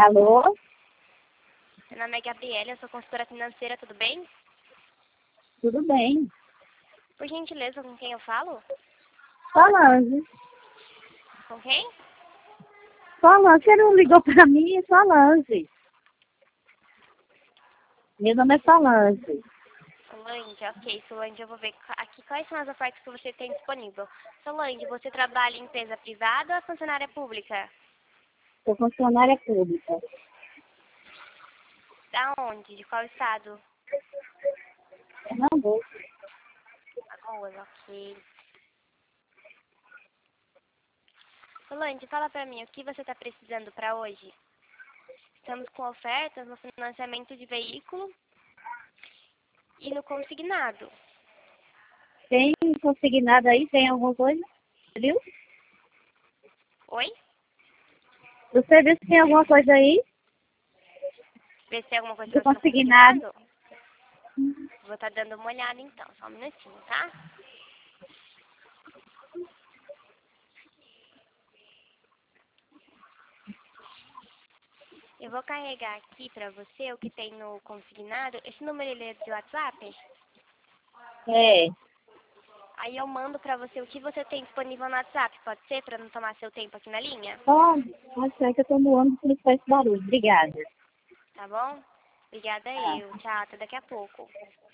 Alô? Meu nome é Gabriela, eu sou consultora financeira, tudo bem? Tudo bem? Por gentileza, com quem eu falo? Solange. Com quem? Solange, você não ligou pra mim? Solange. Meu nome é Solange. Solange, ok. Solange, eu vou ver aqui quais são as ofertas que você tem disponível. Solange, você trabalha em empresa privada ou é funcionária pública? Sou funcionária pública. Da onde? De qual estado? Pernambuco. Alagoas, ok. Solange, fala pra mim, o que você está precisando para hoje? Estamos com ofertas no financiamento de veículo e no consignado. Tem consignado aí? Tem alguma coisa? Viu? Oi? Você viu se tem alguma coisa aí? Vê se tem alguma coisa Do para você no consignado? consignado? Vou estar dando uma olhada então, só um minutinho, tá? Eu vou carregar aqui pra você o que tem no consignado. Esse número ele é de WhatsApp? É. Aí eu mando pra você o que você tem disponível no WhatsApp, pode ser? Pra não tomar seu tempo aqui na linha? Pode ser que eu tô no ônibus por isso faz esse barulho. Obrigada. Tá bom? Obrigada Tá. eu. Tchau, até daqui a pouco.